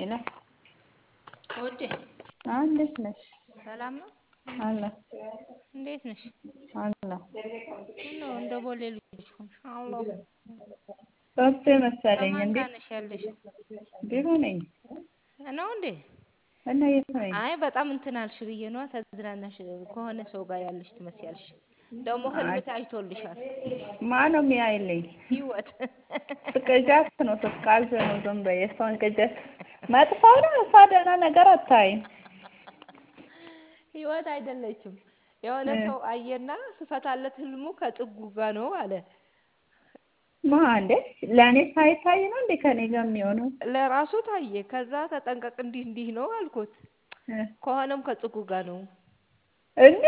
ሄሎ ውዴ እንዴት ነሽ? ሰላም ነው? አለሁ እንዴት ነሽ? አለሁ። ምነው እንደ ቦሌ ልጆች ሆንሽ? አለሁ ሶስቴ መሰለኝ ከማን እንዴ? ጋር ነሽ ያለሽው? ቢሮ ነኝ ነው እንዴ? እና የት ነኝ? አይ በጣም እንትን አልሽ ብዬ ነዋ። ተዝናናሽ ከሆነ ሰው ጋር ያለሽ ትመስያለሽ። ደግሞ ህልም አይ ታይቶልሻል። ማነው የሚያይልኝ? ህይወት ስቅጃት ነው ስትቃዥ ነው። ዝም በይ። የእሷን ቅጀት መጥፎ ነው። እሷ ደህና ነገር አታይም። ህይወት አይደለችም። የሆነ ሰው አየና ስፈታለት ህልሙ ከጽጉ ጋር ነው አለ። እንዴ ለእኔ ሳይታይ ነው እንዴ ከኔ ጋር የሚሆነው? ለራሱ ታየ። ከዛ ተጠንቀቅ እንዲህ እንዲህ ነው አልኩት። ከሆነም ከጽጉ ጋር ነው እንዴ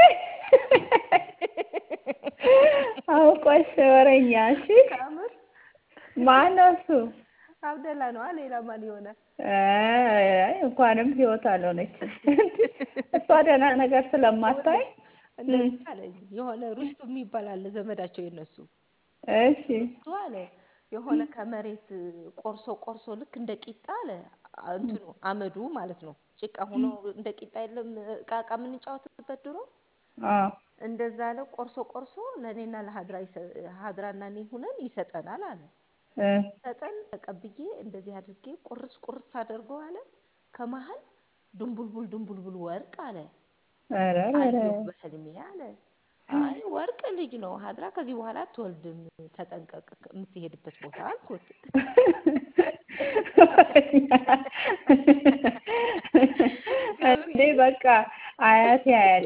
አውቆሽ ወሬኛ። እሺ ከምር ማነው እሱ? አብደላ ነው። ሌላ ማን ይሆናል? አይ እንኳንም ህይወት አልሆነችም። እሷ ደህና ነገር ስለማታይ እንደዚህ አለኝ። የሆነ ሩስቱ የሚባል አለ ዘመዳቸው የነሱ። እሺ ሩስቱ አለ የሆነ ከመሬት ቆርሶ ቆርሶ ልክ እንደ ቂጣ አለ እንትኑ አመዱ ማለት ነው። ጭቃ ሆኖ እንደ ቂጣ የለም እቃ እቃ የምንጫወትበት ድሮ እንደዛ አለ ቆርሶ ቆርሶ ለኔና ለሀድራና እኔ ሆነን ይሰጠናል አለ። ሰጠን ተቀብዬ እንደዚህ አድርጌ ቁርስ ቁርስ አድርገው አለ ከመሃል ድንቡልቡል ወርቅ አለ አየሁ በህልሜ አለ። አይ ወርቅ ልጅ ነው ሀድራ ከዚህ በኋላ አትወልድም ተጠንቀቅ የምትሄድበት ቦታ አልኩት። እንዴ በቃ አያቴ ያያል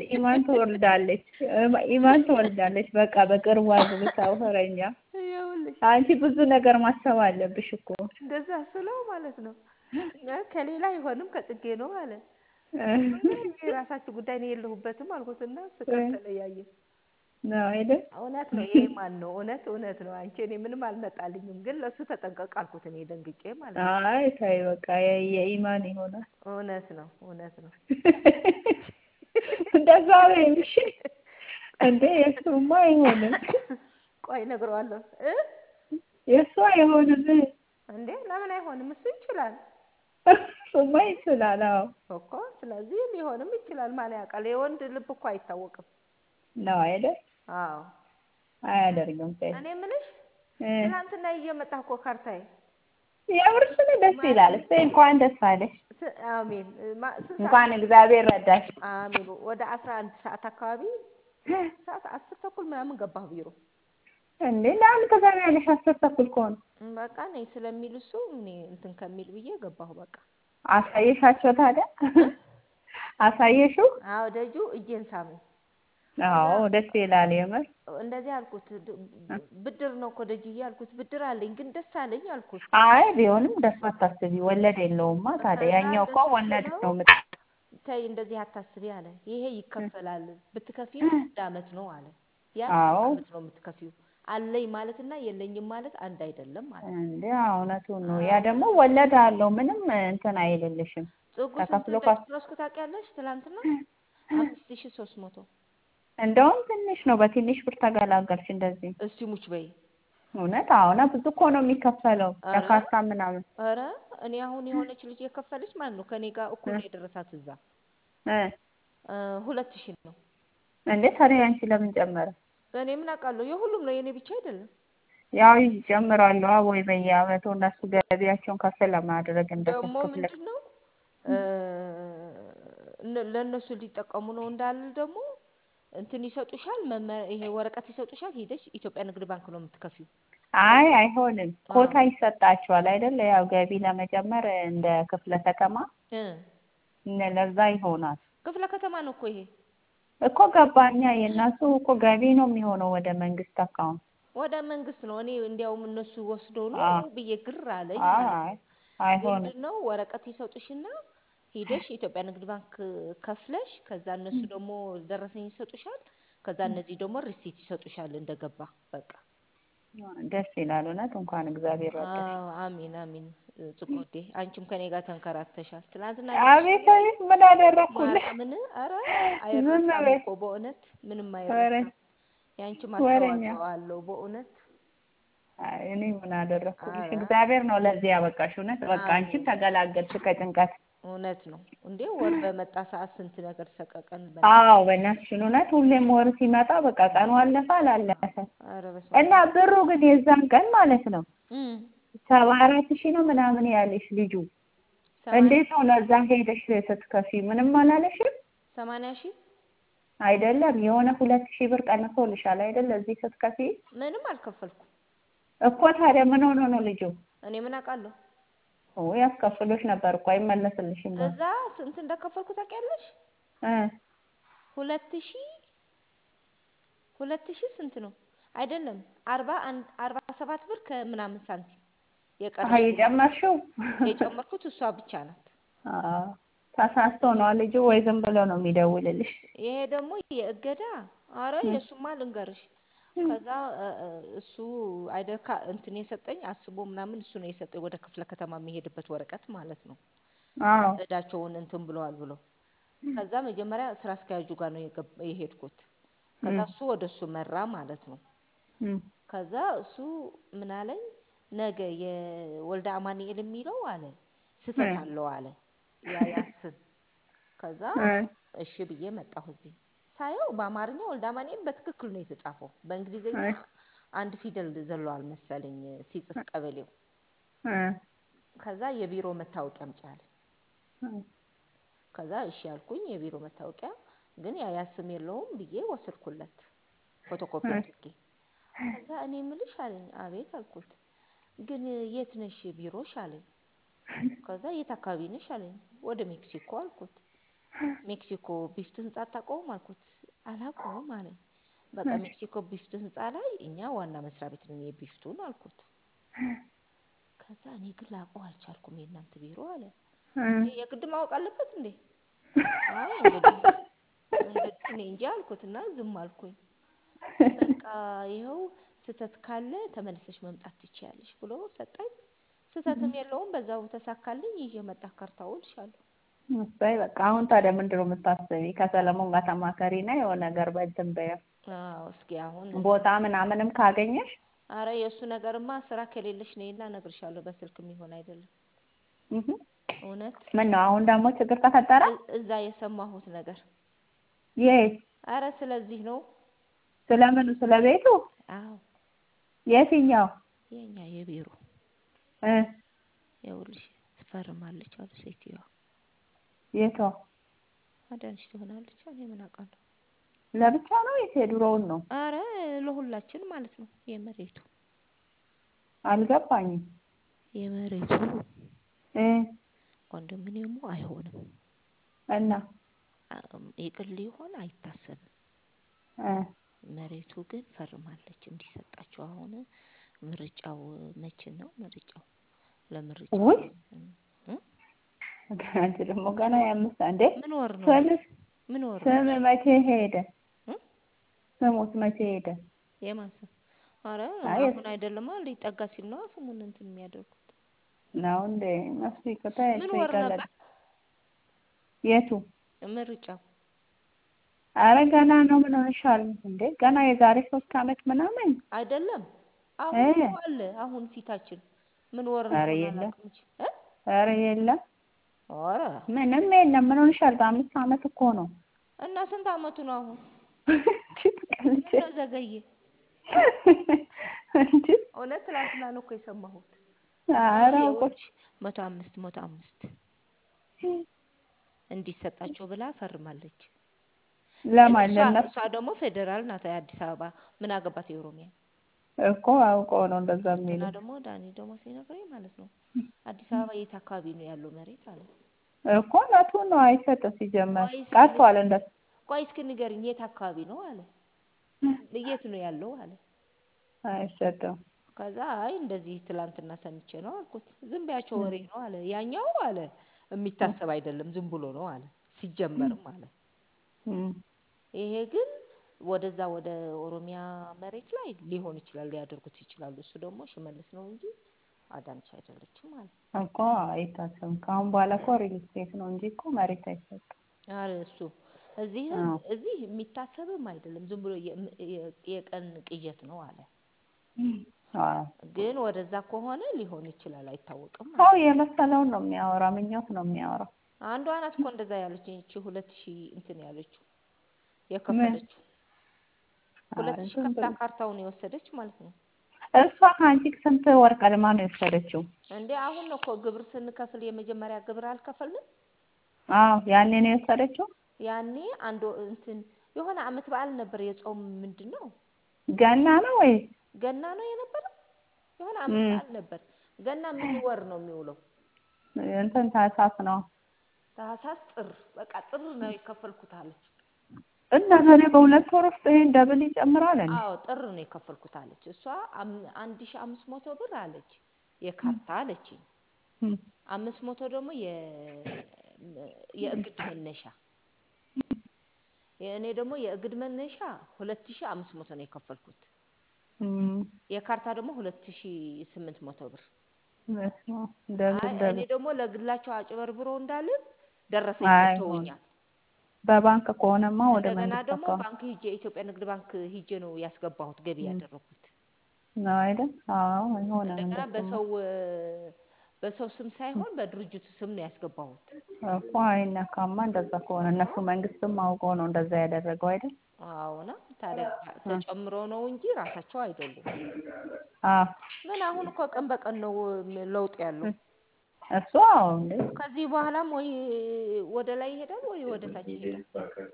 ኢማን ትወልዳለች። በቃ በቅርቡ አግብታው ወረኛ። አንቺ ብዙ ነገር ማሰብ አለብሽ እኮ። እንደዛ ስለው ማለት ነው ከሌላ አይሆንም ከጽጌ ነው አለ። የራሳችሁ ጉዳይ ነው የለሁበትም አልኩትና ስቀን ተለያየን። ነው አይደል? እውነት ነው። ይሄ ማን ነው? እውነት ነው። አንቺ እኔ ምንም አልመጣልኝም፣ ግን ለሱ ተጠንቀቅ አልኩት እኔ ደንግጬ ማለት ነው። አይ ተይ በቃ የኢማን ይሆናል። እውነት ነው። እንደዛ በይው እሺ። እንዴ የሱማ አይሆንም። ቆይ እነግረዋለሁ። የሱ አይሆንም እንዴ ለምን አይሆንም? እሱ ይችላል። እሱማ ይችላል። አዎ እኮ ስለዚህ ሊሆንም ይችላል። ማን ያውቃል? የወንድ ልብ እኮ አይታወቅም። ነው አይደል? አዎ አያደርግም። ተይ እኔ የምልሽ ትናንትና እየመጣህ እኮ ካርታዬ የምርስ ደስ ይላል። እስቲ እንኳን ደስ አለሽ። አሜን። እንኳን እግዚአብሔር ረዳሽ። አሜን። ወደ 11 ሰዓት አካባቢ 10 ተኩል ምናምን ገባሁ ቢሮ። እንዴ ለምን ትገቢያለሽ? 10 ተኩል ከሆነ በቃ ነይ ስለሚል እሱ እኔ እንትን ከሚል ብዬ ገባሁ። በቃ አሳየሻቸው ታዲያ? አሳየሽው? አዎ ደጁ እጄን ሳመኝ። አዎ ደስ ይላል የምር። እንደዚህ አልኩት። ብድር ነው እኮ ደጅዬ አልኩት። ብድር አለኝ ግን ደስ አለኝ አልኩት። አይ ቢሆንም ደስ አታስቢ፣ ወለድ የለውማ ታዲያ። ያኛው እኮ ወለድ ነው። ተይ እንደዚህ አታስቢ አለ። ይሄ ይከፈላል፣ ብትከፊው 1 አመት ነው አለ። ያ 3 አመት ነው የምትከፊው። አለኝ ማለትና የለኝም ማለት አንድ አይደለም ማለት ነው። እንዴ እውነቱን ነው። ያ ደግሞ ወለድ አለው። ምንም እንትን አይልልሽም። ጽጉ ስንት እንደጨረስኩ ታውቂያለሽ? ትናንትና 5300። እንደውም ትንሽ ነው። በትንሽ ብር ተገላገልሽ እንደዚህ። እስቲ ሙች በይ። እውነት አሁን ብዙ እኮ ነው የሚከፈለው ለካርታ ምናምን። ኧረ እኔ አሁን የሆነች ልጅ የከፈለች ማለት ነው ከኔ ጋር እኩል ነው የደረሳት እዛ 2000 ነው። እንዴ ታዲያ አንቺ ለምን ጨመረ? እኔ ምን አውቃለሁ? የሁሉም ነው የኔ ብቻ አይደለም። ያው ይጨምራሉ ወይ በየአመቱ እነሱ ገቢያቸውን ከፍ ለማድረግ ደግሞ ምንድነው ለነሱ ሊጠቀሙ ነው እንዳልል ደግሞ እንትን ይሰጡሻል። ይሄ ወረቀት ይሰጡሻል። ሄደሽ ኢትዮጵያ ንግድ ባንክ ነው የምትከፊው። አይ አይሆንም። ኮታ ይሰጣቸዋል አይደል? ያው ገቢ ለመጨመር እንደ ክፍለ ከተማ ለዛ ይሆናል። ክፍለ ከተማ ነው እኮ ይሄ እኮ ገባኛ። የእነሱ እኮ ገቢ ነው የሚሆነው ወደ መንግስት አካውንት። ወደ መንግስት ነው። እኔ እንዲያውም እነሱ ወስደው ነው ብዬ ግር አለኝ። አይሆንም። ምንድነው ወረቀት ይሰጡሽና ሄደሽ ኢትዮጵያ ንግድ ባንክ ከፍለሽ ከዛ እነሱ ደግሞ ደረሰኝ ይሰጡሻል። ከዛ እነዚህ ደግሞ ሪሲት ይሰጡሻል እንደገባ። በቃ ደስ ይላል። እውነት እንኳን እግዚአብሔር ረዳሽ። አሜን። ጽቆዴ አንቺም ከኔ ጋር ተንከራተሻል። ትናንትና አቤት ምን አደረኩልሽ? ምን ኧረ አይረሳም እኮ በእውነት ምንም አይረሳም። ያንቺ ማስተዋጽኦ አለው በእውነት። እኔ ምን አደረኩልሽ? ኧረ እግዚአብሔር ነው ለዚህ ያበቃሽ። እውነት በቃ አንቺም አሜን። ተገላገልሽ ከጭንቀት። እውነት ነው እንዴ! ወር በመጣ ሰዓት ስንት ነገር ሰቀቀን አዎ በእናትሽ። በእናትሽን እውነት ሁሌም ወር ሲመጣ በቃ ቀኑ አለፈ አላለፈ ኧረ በስመ እና አብ። ብሩ ግን የዛን ቀን ማለት ነው እም 74,000 ነው ምናምን ያለሽ ልጁ። 80 እንዴት ነው ለዛ ሄደሽ ስትከፊ ምንም አላለሽም? 80 ሺህ አይደለም የሆነ 2,000 ብር ቀንሶልሻል አይደል? እዚህ ስትከፊ ምንም አልከፈልኩም። እኮ ታዲያ ምን ሆኖ ነው ልጁ? እኔ ምን አውቃለሁ? ያስከፍሎሽ ነበር እኮ አይመለስልሽም ነው እዛ ስንት እንደከፈልኩ ታውቂያለሽ? እ 2000 2000 ስንት ነው? አይደለም 47 ብር ከምናምን ሳንቲም አይ የቀረችኝ ማለት ነው። የጨመርሽው? የጨመርኩት እሷ ብቻ ናት። አዎ ተሳስቶ ነው ልጁ ወይ ዝም ብሎ ነው የሚደውልልሽ? ይሄ ደግሞ የእገዳ አረ የሱማ ልንገርሽ። ከዛ እሱ አይደካ እንትን የሰጠኝ አስቦ ምናምን እሱ ነው የሰጠኝ ወደ ክፍለ ከተማ የሚሄድበት ወረቀት ማለት ነው። አዎ እዳቸውን እንትን ብለዋል ብሎ ከዛ መጀመሪያ ስራ አስኪያጁ ጋር ነው የሄድኩት። ከዛ እሱ ወደ እሱ መራ ማለት ነው። ከዛ እሱ ምን አለኝ ነገ የወልደ አማኑኤል የሚለው አለ ስህተት አለው አለ ያ ያስም ከዛ እሺ ብዬ መጣሁ። እዚህ ሳየው በአማርኛ ወልደ አማኑኤል በትክክል ነው የተጻፈው። በእንግሊዘኛ አንድ ፊደል ዘለዋል መሰለኝ ሲጽፍ ቀበሌው። ከዛ የቢሮ መታወቂያ አምጪ አለኝ። ከዛ እሺ ያልኩኝ የቢሮ መታወቂያ ግን ያ ስም የለውም ብዬ ወሰድኩለት ፎቶኮፒ አድርጌ። ከዛ እኔ የምልሽ አለኝ። አቤት አልኩት። ግን የት ነሽ ቢሮሽ አለኝ። ከዛ የት አካባቢ ነሽ አለኝ። ወደ ሜክሲኮ አልኩት። ሜክሲኮ ቢፍት ህንጻ አታውቀውም አልኩት። አላውቀውም አለኝ። በቃ ሜክሲኮ ቢፍት ህንጻ ላይ እኛ ዋና መስሪያ ቤት ነን የቢፍቱን አልኩት። ከዛ እኔ ግን ላውቀው አልቻልኩም የእናንተ ቢሮ አለ። እንዴ የግድ ማወቅ አለበት እንዴ? አይ እንግዲህ እኔ እንጃ አልኩትና ዝም አልኩኝ። በቃ ይኸው ስህተት ካለ ተመልሰሽ መምጣት ትችያለሽ ብሎ ሰጠኝ። ስህተትም የለውም በዛው ተሳካልኝ። ይዤ መጣ ካርታውን እልሻለሁ። እሰይ በቃ አሁን ታዲያ ምንድን ነው የምታስቢ? ከሰለሞን ጋር ተማከሪና የሆነ ነገር በእንትን በይው። አዎ እስኪ አሁን ቦታ ምናምንም ካገኘሽ አረ የእሱ ነገርማ ስራ ከሌለሽ ነይና እነግርሻለሁ። በስልክ የሚሆን አይደለም። እውነት ምን ነው አሁን ደግሞ ችግር ተፈጠረ? እዛ የሰማሁት ነገር የት? አረ ስለዚህ ነው። ስለምኑ? ስለ ቤቱ? አዎ የትኛው? የኛ የቢሮ ይኸውልሽ ትፈርማለች አሉ ሴትዮዋ። የቷ? አዳንሽ ትሆናለች። እኔ ምን አውቃለሁ? ለብቻ ነው ወይስ የድሮውን ነው? አረ ለሁላችን ማለት ነው። የመሬቱ አልገባኝም። የመሬቱ ኮንዶሚኒየሙ አይሆንም እና ይቅር ሊሆን አይታሰብም። መሬቱ ግን ፈርማለች እንዲሰጣቸው። አሁን ምርጫው መቼ ነው? ምርጫው ለምርጫው አንቺ ደግሞ ገና ያምስት እንዴ? ምን ወር ነው? ምን ወር ስም መቼ ሄደ? ስሙት መቼ ሄደ? የማን ስም? አረ አሁን አይደለማ ሊጠጋ ሲል ነው ስሙን እንትን የሚያደርጉት ነው እንዴ? መስሪ ምን ወር ነበር? የቱ ምርጫው? አረ ገና ነው። ምን ሆነሻል እንዴ? ገና የዛሬ 3 አመት ምናምን አይደለም። አሁን አለ አሁን ፊታችን ምን ወር እንደሆነ አላውቅም እንጂ አረ የለም። አረ ምንም የለም። ምን ሆነሻል? በ5 አመት እኮ ነው። እና ስንት አመቱ ነው አሁን? ነው ዘገየ እንጂ እውነት ትላንትና ነው እኮ የሰማሁት። አረ 105 እንዲሰጣቸው ብላ ፈርማለች። ለማን? እሷ ደግሞ ፌደራል ናት። አዲስ አበባ ምን አገባት? የኦሮሚያ እኮ አውቀው ነው እንደዛ የሚሉ። እና ደግሞ ዳኒ ደግሞ ሲነግረኝ ማለት ነው አዲስ አበባ የት አካባቢ ነው ያለው መሬት አለ እኮ ናቱ ነው አይሰጥም። ሲጀመር ቀርቷል። እንደዛ ቆይ እስኪ ንገሪኝ የት አካባቢ ነው አለ። የት ነው ያለው አለ። አይሰጥም። ከዛ አይ እንደዚህ ትላንትና ሰምቼ ነው አልኩት። ዝም ቢያቸው ወሬ ነው አለ። ያኛው አለ የሚታሰብ አይደለም ዝም ብሎ ነው አለ ሲጀመርም አለ። ይሄ ግን ወደዛ ወደ ኦሮሚያ መሬት ላይ ሊሆን ይችላል ሊያደርጉት ይችላሉ። እሱ ደግሞ ሽመልስ ነው እንጂ አዳነች አይደለችም አለ እኮ አይታሰብም። ከአሁን በኋላ እኮ ሪል ስቴት ነው እንጂ እኮ መሬት አይሰጥም። አረ እሱ እዚህ የሚታሰብም አይደለም ዝም ብሎ የቀን ቅዠት ነው አለ። አዎ ግን ወደዛ ከሆነ ሊሆን ይችላል አይታወቅም ሰው ማለት ነው። የመሰለውን ነው የሚያወራ፣ ምኞት ነው የሚያወራው። አንዷ ናት እኮ እንደዛ ያለችኝ እቺ 2000 እንትን ያለችው ምን የከፈለችው 2000 ዝም ከፍላ ብሎ ካርታውን የወሰደች ማለት ነው። እሷ ከአንቺ ስንት ወር ቀድማ ነው የወሰደችው? እንዴ አሁን ነው እኮ ግብር ስንከፍል የመጀመሪያ ግብር አልከፈልንም? አዎ ያኔ ነው የወሰደችው። ያኔ አንድ እንትን የሆነ አመት በዓል ነበር የጾም ምንድን ነው ገና ነው ወይ ገና ነው የነበረው? የሆነ አመት በዓል ነበር። ገና ምን ወር ነው የሚውለው? እንትን ታህሳስ ነው። ታህሳስ ጥር፣ በቃ ጥር ነው የከፈልኩት አለች። እና ታዲያ በሁለት ወር ውስጥ ይሄን ደብል ይጨምራል እንዴ? አዎ ጥር ነው የከፈልኩት አለች። እሷ 1500 ብር አለች የካርታ አለችኝ። 500 ደግሞ የእግድ መነሻ። እኔ ደግሞ የእግድ መነሻ 2500 ነው የከፈልኩት። የካርታ ደግሞ 2800 ብር። እኔ ደግሞ ለግላቸው አጭበርብሮ እንዳልን ደረሰኝ ሰጥተውኛል። በባንክ ከሆነማ ወደ እንደገና መንግስት ደግሞ አካውንት ባንክ ሂጄ ኢትዮጵያ ንግድ ባንክ ሂጄ ነው ያስገባሁት ገቢ ያደረኩት ነው አይደል? አዎ ይሆናል። እንደገና በሰው ስም ሳይሆን በድርጅቱ ስም ነው ያስገባሁት እኮ አይነካማ። እንደዛ ከሆነ እነሱ መንግስትም አውቀው ነው እንደዛ ያደረገው አይደል? አዎና ታዲያ ተጨምሮ ነው እንጂ ራሳቸው አይደሉም። አዎ ምን አሁን እኮ ቀን በቀን ነው ለውጥ ያለው። እሱ አዎ እንዴ ከዚህ በኋላም ወይ ወደ ላይ ይሄዳል ወይ ወደ ታች ይሄዳል።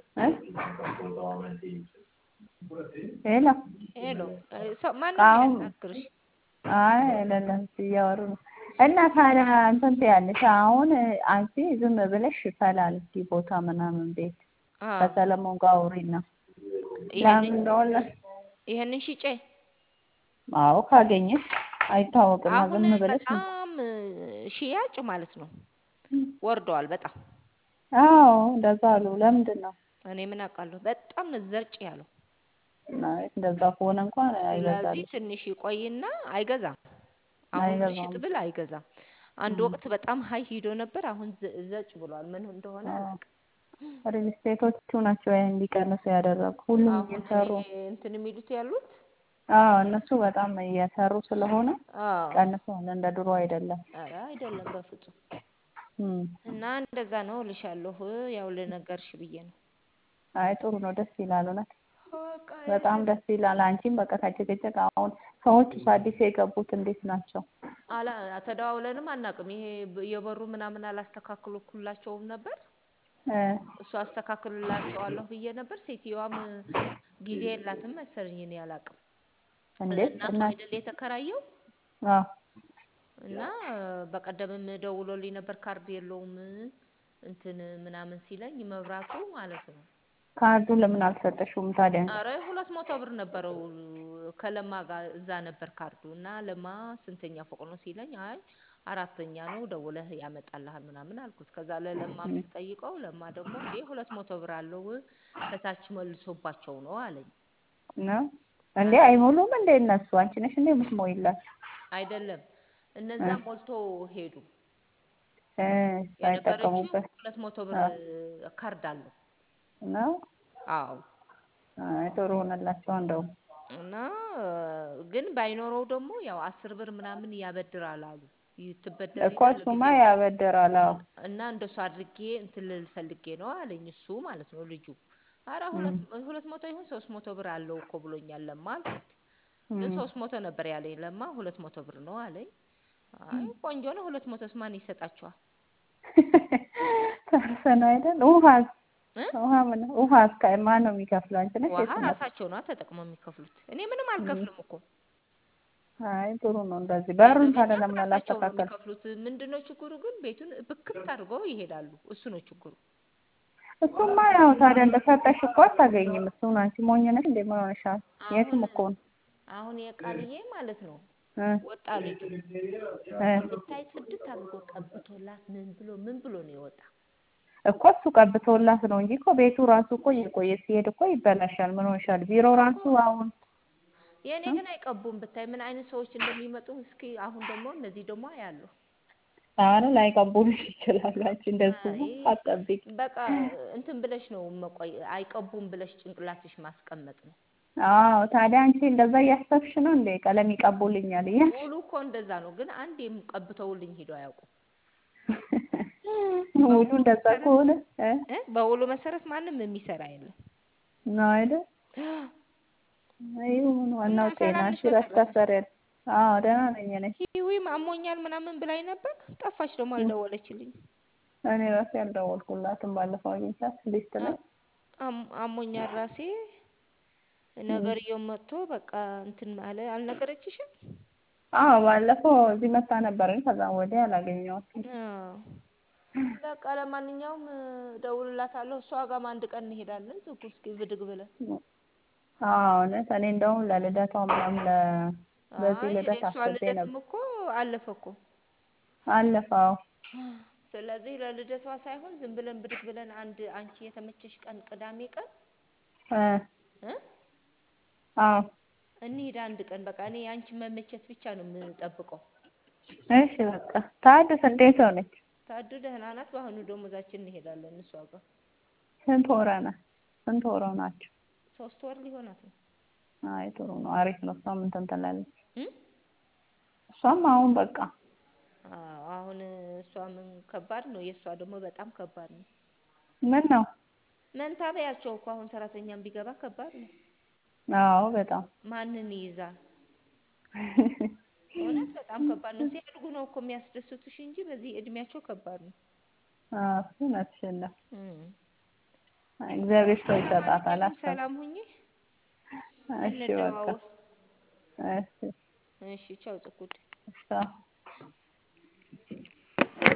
ሄሎ ሄሎ ማነው የሚያናግርሽ? አይ አይደለም እያወሩ ነው። እና ታዲያ እንትን ትያለሽ አሁን አንቺ ዝም ብለሽ ፈላልጊ ቦታ ምናምን ቤት ከሰለሞን ጋር አውሪና ለምን እንደሆነ ይሄንን ሽጬ አዎ ካገኘሽ አይታወቅም። አሁን ዝም ብለሽ በጣም ሽያጭ ማለት ነው ወርደዋል በጣም። አዎ እንደዛ አሉ። ለምንድን ነው? እኔ ምን አውቃለሁ። በጣም ነው ዘርጭ ያለው። እንደዛ ከሆነ እንኳን አይገዛልም። ስለዚህ ትንሽ ይቆይና አይገዛም። አሁን ልሽጥ ብል አይገዛም። አንድ ወቅት በጣም ሀይ ሂዶ ነበር። አሁን ዘጭ ብሏል። ምን እንደሆነ አላውቅም። ሪል ስቴቶቹ ናቸው ያን እንዲቀንሱ ያደረጉ። ሁሉም እየሰሩ እንትን የሚሉት ያሉት አዎ እነሱ በጣም እየሰሩ ስለሆነ ቀንሰዋል። እንደ ድሮ አይደለም። ኧረ አይደለም በፍጹም። እና እንደዛ ነው እልሻለሁ። ያው ልነገርሽ ብዬ ነው። አይ ጥሩ ነው፣ ደስ ይላል። እውነት በጣም ደስ ይላል። አንቺም በቃ ከጭቅጭቅ አሁን ሰዎች አዲስ የገቡት እንዴት ናቸው? ተደዋውለንም አናውቅም። ይሄ የበሩ ምናምን አላስተካክሉላቸውም ነበር። እሱ አስተካክልላቸዋለሁ ብዬ ነበር። ሴትዮዋም ጊዜ የላትም መሰለኝ። እኔ አላውቅም። ለእናቱ አይደል የተከራየው? እና በቀደምም ደውሎልኝ ነበር። ካርድ የለውም እንትን ምናምን ሲለኝ መብራቱ ማለት ነው። ካርዱ ለምን አልሰጠሽውም ታዲያ? አረ 200 ብር ነበረው ከለማ ጋር እዛ ነበር ካርዱ። እና ለማ ስንተኛ ፎቅ ነው ሲለኝ አይ 4ኛ ነው ደውለህ ያመጣልሃል ምናምን አልኩት። ከዛ ለለማም ስጠይቀው ለማ ደግሞ እንዴ 200 ብር አለው ከታች መልሶባቸው ነው አለኝ። ነው እንዴ? አይሞሉም እንዴ እነሱ? አንቺ ነሽ እንዴ የምትሞይላት? አይደለም እነዛ ሞልቶ ሄዱ። ሳይጠቀሙበት 200 ብር ካርድ አለው ነው። አዎ ጥሩ ሆነላቸው እንደው። እና ግን ባይኖረው ደግሞ ያው 10 ብር ምናምን ያበድራል አሉ። ይትበደሪና እኮ እሱማ ያበድራል። አዎ እና እንደሱ አድርጌ እንትን ልል ፈልጌ ነው አለኝ እሱ ማለት ነው ልጁ። አረ 200 ይሁን 300 ብር አለው እኮ ብሎኛል ለማ አልኩት። ግን 300 ነበር ያለኝ ለማ 200 ብር ነው አለኝ። አይ ቆንጆ ነው 200ስ ማን ይሰጣቸዋል? ታሰና አይደል? ውሃ እስከ ማን ነው የሚከፍለው? አንቺ ነሽ? ውሃ ራሳቸው ነው ተጠቅመው የሚከፍሉት። እኔ ምንም አልከፍልም እኮ። አይ ጥሩ ነው እንደዚህ። በሩን ታዲያ ለምን አላስተካከል? የሚከፍሉት ምንድነው ችግሩ? ግን ቤቱን ብክት አድርገው ይሄዳሉ። እሱ ነው ችግሩ። እሱማ ያው ታዲያ እንደሰጠሽ እኮ አታገኝም። እሱን አንቺ ሞኝ ነሽ እንዴ? ምን ሆነሻል? የትም እኮ ነው። አሁን የቃልዬ ማለት ነው ወጣ ልጁ ብታይ ጽድት አድርጎ ቀብቶላት ምን ብሎ ነው የወጣ እኮ። እሱ ቀብቶላት ነው እንጂ እኮ ቤቱ ራሱ እኮ እየቆየ ሲሄድ እኮ ይበላሻል። ምን ሆነሻል? ቢሮ ራሱ አሁን የኔ ግን አይቀቡም። ብታይ ምን አይነት ሰዎች እንደሚመጡ እስኪ። አሁን ደግሞ እነዚህ ደግሞ ያለው አረ ላይቀቡልሽ ይችላል። አንቺ እንደዚህ አትጠብቂ። በቃ እንትን ብለሽ ነው አይቀቡም ብለሽ ጭንቅላትሽ ማስቀመጥ ነው። አዎ ታዲያ አንቺ እንደዛ እያሰብሽ ነው እንዴ? ቀለም ይቀቡልኛል እያልሽ ሙሉ እኮ እንደዛ ነው፣ ግን አንዴም ቀብተውልኝ ሄደው አያውቁም። ሙሉ በውሉ እንደዛ መሰረት ከሆነ በውሉ መሰረት ማንም የሚሰራ የለም ነው አይደል? ይሁን እና ዋናው ሰላም ጤናሽ ነሽ በተረፈ? ይረታሰረ። አዎ ደህና ነኝ እኔ። ሂዊም አሞኛል ምናምን ብላኝ ነበር፣ ጠፋች ደግሞ አልደወለችልኝ። እኔ ራሴ ያልደወልኩላትም ባለፈው አግኝቻት ሊስት ላይ አሞኛል ራሴ ነገርየው መጥቶ በቃ እንትን ማለ አልነገረችሽም? አዎ ባለፈው እዚህ መታ ነበረኝ። ከዛ ወዲያ አላገኘኋትም። በቃ ለማንኛውም ደውልላታለሁ። እሷ ጋርም አንድ ቀን እንሄዳለን። ዝጉ እስኪ ብድግ ብለን። አዎ እውነት እኔ እንደውም ለልደቷ ምናምን በዚህ ልደት የእሷ አስቤ ልደትም ነበር። እኮ አለፈ እኮ። አለፈው። ስለዚህ ለልደቷ ሳይሆን ዝም ብለን ብድግ ብለን አንድ አንቺ የተመቸሽ ቀን ቅዳሜ ቀን አዎ እንሂድ አንድ ቀን። በቃ እኔ አንቺ መመቸት ብቻ ነው የምጠብቀው። እሺ በቃ ታድስ እንዴት ሆነች? ታዱ ደህና ናት። በአሁኑ ደሞዛችን እንሄዳለን እሷ ጋር። ስንት ወር ናቸው? 3 ወር ሊሆናት ነው። አይ ጥሩ ነው፣ አሪፍ ነው። እሷም እንትን ትላለች። እሷም አሁን በቃ አሁን እሷም ከባድ ነው። የእሷ ደግሞ በጣም ከባድ ነው። ምን ነው መንታ በያቸው እኮ አሁን ሰራተኛም ቢገባ ከባድ ነው። አዎ በጣም ማንን ይይዛል? እውነት በጣም ከባድ ነው። ሲያድጉ ነው እኮ የሚያስደስቱሽ እንጂ በዚህ እድሜያቸው ከባድ ነው። እውነትሽን ነው። እግዚአብሔር ሰው ይሰጣታል። ሰላም ሁኚ። እሺ በቃ እንደዋወል። እሺ እሺ ቻው ጽኩድ። ቻው